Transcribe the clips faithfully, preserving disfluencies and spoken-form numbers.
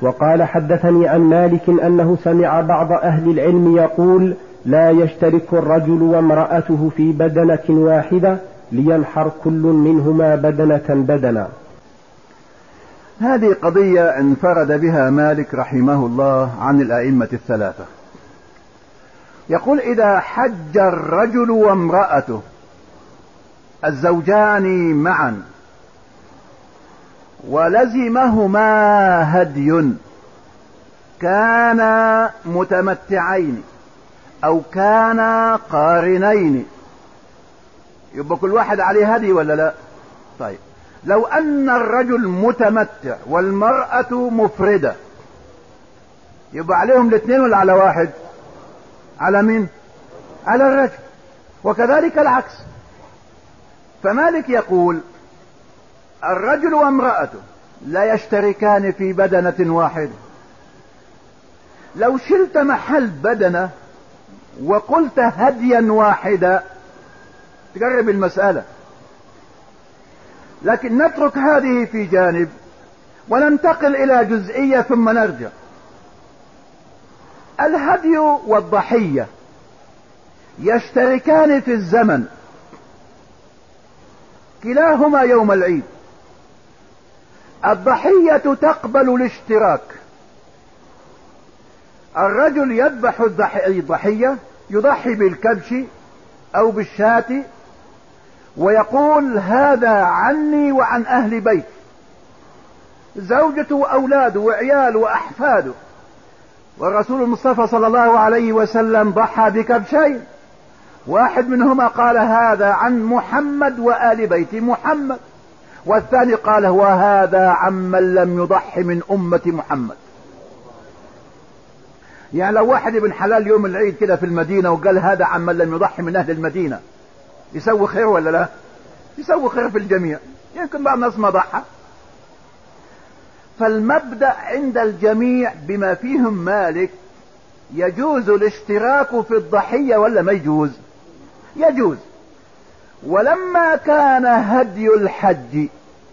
وقال حدثني عن مالك أنه سمع بعض أهل العلم يقول لا يشترك الرجل وامرأته في بدنة واحدة لينحر كل منهما بدنة بدنا. هذه قضية انفرد بها مالك رحمه الله عن الأئمة الثلاثة. يقول إذا حج الرجل وامرأته الزوجان معا ولزمهما هدي كانا متمتعين أو كانا قارنين، يبقى كل واحد عليه هدي ولا لا؟ طيب لو أن الرجل متمتع والمرأة مفردة يبقى عليهم الاثنين ولا على واحد؟ على مين؟ على الرجل. وكذلك العكس. فمالك يقول الرجل وامرأته لا يشتركان في بدنة واحدة. لو شلت محل بدنة وقلت هديا واحدا تقرب المسألة، لكن نترك هذه في جانب وننتقل إلى جزئية ثم نرجع. الهدي والضحية يشتركان في الزمن، كلاهما يوم العيد. الضحية تقبل الاشتراك، الرجل يذبح الضحية، يضحي بالكبش أو بالشاة ويقول هذا عني وعن أهل بيت، زوجته وأولاده وعياله وأحفاده. والرسول المصطفى صلى الله عليه وسلم ضحى بكبشين، واحد منهما قال هذا عن محمد وآل بيت محمد، والثاني قال وهذا عمن لم يضحي من أمة محمد. يعني لو واحد ابن حلال يوم العيد كده في المدينة وقال هذا عمن لم يضحي من أهل المدينة، يسوي خير ولا لا؟ يسوي خير في الجميع. يمكن بعض الناس ما ضحى. فالمبدأ عند الجميع بما فيهم مالك يجوز الاشتراك في الضحية ولا ما يجوز؟ يجوز. ولما كان هدي الحج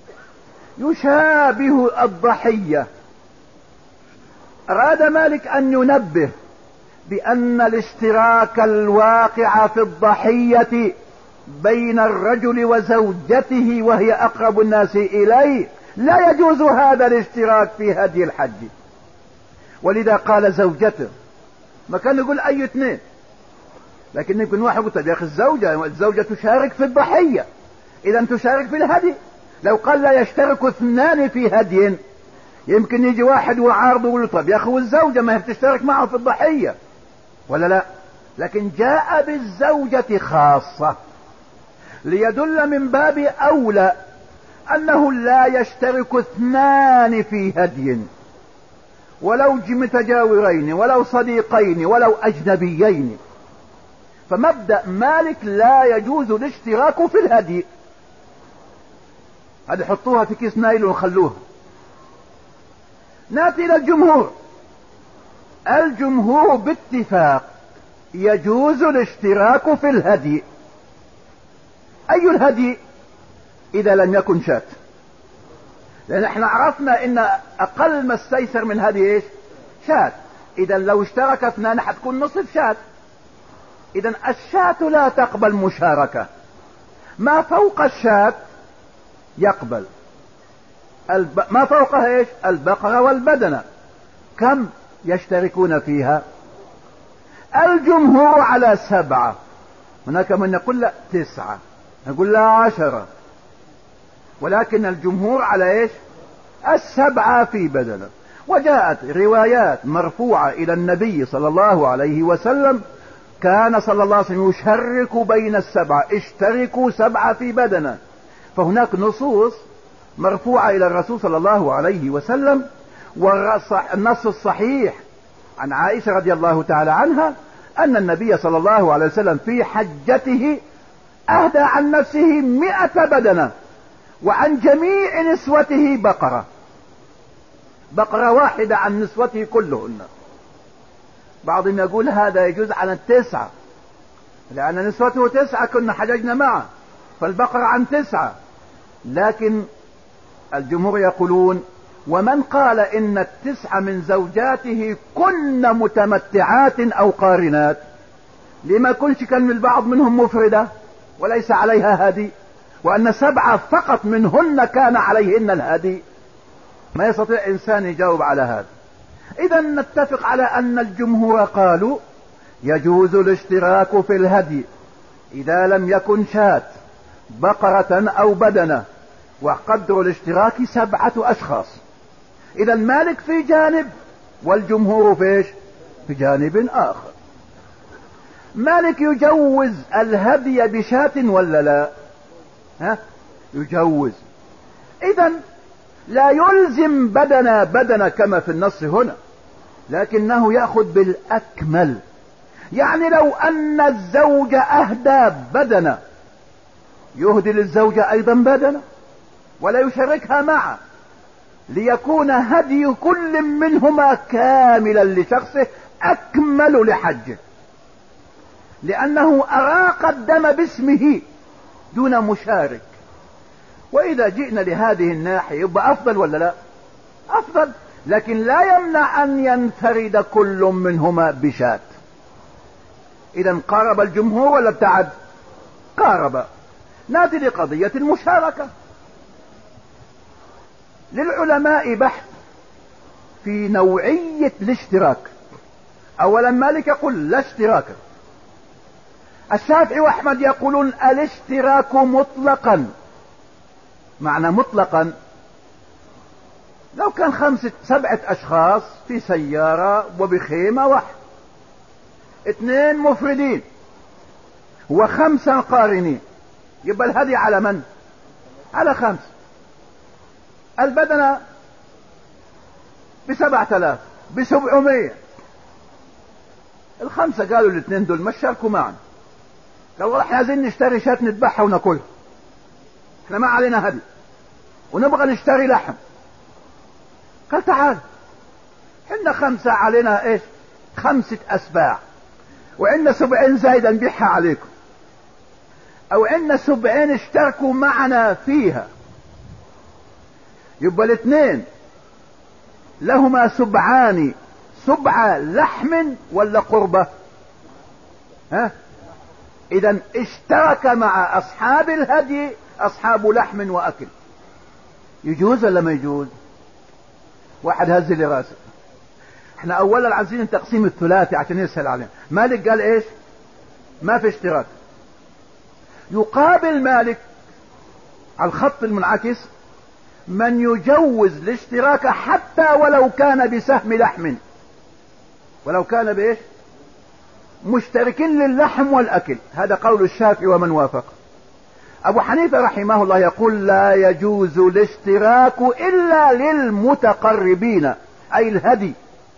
يشابه الضحية أراد مالك أن ينبه بأن الاشتراك الواقع في الضحية بين الرجل وزوجته وهي أقرب الناس إليه لا يجوز هذا الاشتراك في هدي الحج. ولذا قال زوجته، ما كان يقول أي اثنين، لكن يمكن واحد يقول يا أخي الزوجة الزوجة تشارك في الضحية إذا تشارك في الهدي. لو قال لا يشترك اثنان في هدي يمكن يجي واحد وعارض ويقول طب يا أخي الزوجة ما هي بتشترك معه في الضحية ولا لا؟ لكن جاء بالزوجة خاصة ليدل من باب أولى أنه لا يشترك اثنان في هدي، ولو متجاورين ولو صديقين ولو أجنبيين. فمبدأ مالك لا يجوز الاشتراك في الهدي. هذه حطوها في كيس نايل وخلوها. نأتي إلى الجمهور. الجمهور باتفاق يجوز الاشتراك في الهدي. أي الهدي؟ إذا لم يكن شاة، لأن احنا عرفنا إن أقل ما استيسر من هدي إيش؟ شاة. إذا لو اشترك اثنان حتكون نصف شاة. إذا الشاة لا تقبل مشاركة، ما فوق الشاة يقبل. الب... ما فوقها إيش؟ البقرة والبدنة. كم يشتركون فيها؟ الجمهور على سبعة، هناك من يقول لا تسعة، نقول لا عشرة، ولكن الجمهور على ايش؟ السبعة في بدنة. وجاءت روايات مرفوعة الى النبي صلى الله عليه وسلم كان صلى الله عليه وسلم يشرك بين السبعة، اشتركوا سبعة في بدنة. فهناك نصوص مرفوعة الى الرسول صلى الله عليه وسلم. والنص الصحيح عن عائشة رضي الله تعالى عنها ان النبي صلى الله عليه وسلم في حجته اهدى عن نفسه مئة بدنة وعن جميع نسوته بقرة، بقرة واحدة عن نسوته كلهن. بعضهم يقول هذا يجوز على التسعة لأن نسوته تسعة كنا حججنا معه، فالبقرة عن تسعة. لكن الجمهور يقولون ومن قال إن التسع من زوجاته كن متمتعات أو قارنات، لما كنش كان البعض منهم مفردة وليس عليها هدي، وأن سبعة فقط منهن كان عليهن الهدي؟ ما يستطيع إنسان يجاوب على هذا. إذا نتفق على أن الجمهور قالوا يجوز الاشتراك في الهدي إذا لم يكن شاة، بقرة أو بدنة، وقدر الاشتراك سبعة أشخاص. إذا مالك في جانب والجمهور فيش في جانب آخر. مالك يجوز الهدي بشاة ولا لا؟ ها؟ يجوز. إذا لا يلزم بدنا بدنا كما في النص هنا، لكنه يأخذ بالأكمل. يعني لو أن الزوج أهدى بدنا يهدي للزوجة أيضا بدنا ولا يشاركها معه، ليكون هدي كل منهما كاملا لشخصه أكمل لحجه، لأنه أراق الدم باسمه دون مشارك. وإذا جئنا لهذه الناحية يبقى أفضل ولا لا؟ أفضل، لكن لا يمنع أن ينفرد كل منهما بشاة. إذا قارب الجمهور ولا ابتعد؟ قارب. ناتي لقضية المشاركة. للعلماء بحث في نوعية الاشتراك. أولا مالك يقول لا اشتراك، الشافعي وأحمد يقولون الاشتراك مطلقا. معنى مطلقا لو كان خمسة سبعة أشخاص في سيارة وبخيمة واحد، اثنين مفردين وخمسة قارنين، يبقى الهدي على من؟ على خمسة. البدنة بسبعة آلاف بسبعمية، الخمسة قالوا الاثنين دول ما شاركوا معنا، قالوا احنا عايزين نشتري شاة نذبحها وناكلها، احنا ما علينا هدي ونبغى نشتري لحم. قال تعال احنا خمسة علينا ايش؟ خمسة اسباع، وعندنا سبعين زايدة نبيعها عليكم، او عندنا سبعين اشتركوا معنا فيها، يبقى الاثنين لهما سبعان، سبعة لحم ولا قربة؟ ها؟ اذا اشترك مع اصحاب الهدي اصحاب لحم واكل. يجوز ولا ما يجوز؟ واحد هز لي راسه. احنا اولا عايزين التقسيم الثلاثي عشان يسهل علينا. مالك قال ايش؟ ما في اشتراك. يقابل مالك على الخط المنعكس من يجوز الاشتراك حتى ولو كان بسهم لحم، ولو كان بايش؟ مشتركين للحم والاكل. هذا قول الشافعي ومن وافق. ابو حنيفة رحمه الله يقول لا يجوز الاشتراك الا للمتقربين اي الهدي.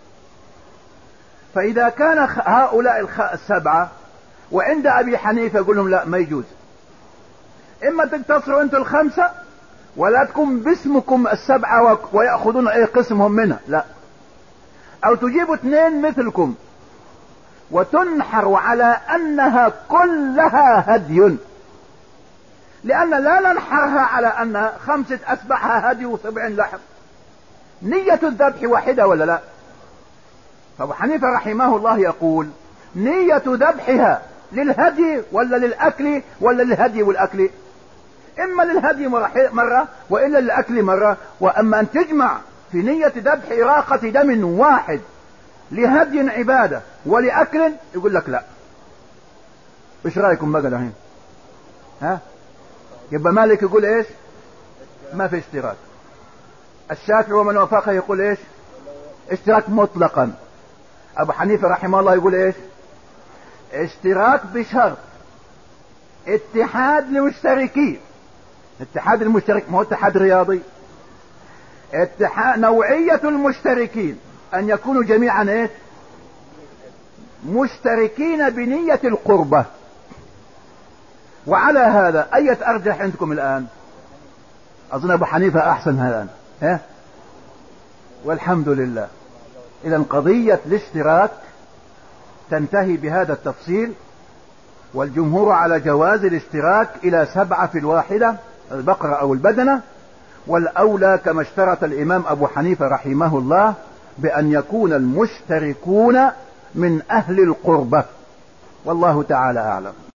فاذا كان هؤلاء السبعة وعند ابي حنيفة يقول لهم لا ما يجوز، اما تقتصروا انتوا الخمسة ولا تكون باسمكم السبعة ويأخذون اي قسمهم منها، لا، او تجيبوا اثنين مثلكم وتنحر على انها كلها هدي، لان لا ننحرها على انها خمسة اسبعها هدي وسبعين لحم. نية الذبح واحدة ولا لا؟ فابو حنيفة رحمه الله يقول نية ذبحها للهدي ولا للاكل ولا للهدي والاكل؟ اما للهدي مرة والا للاكل مرة. واما ان تجمع في نية ذبح اراقة دم واحد لهدي عبادة ولاكل، يقول لك لا. ايش رايكم بقى الحين؟ ها؟ يبقى مالك يقول ايش؟ ما في اشتراك. الشافعي ومن وافقه يقول ايش؟ اشتراك مطلقا. ابو حنيفة رحمه الله يقول ايش؟ اشتراك بشرط اتحاد لمشتركين. اتحاد المشترك ما هو اتحاد رياضي. اتحاد نوعية المشتركين ان يكونوا جميعا ايش؟ مشتركين بنية القربة. وعلى هذا اية ارجح عندكم الان؟ اظن ابو حنيفة احسن الان، ها؟ والحمد لله. اذا قضية الاشتراك تنتهي بهذا التفصيل، والجمهور على جواز الاشتراك الى سبعة في الواحدة البقرة او البدنة، والأولى كما اشترط الإمام أبو حنيفة رحمه الله بأن يكون المشتركون من أهل القربة، والله تعالى أعلم.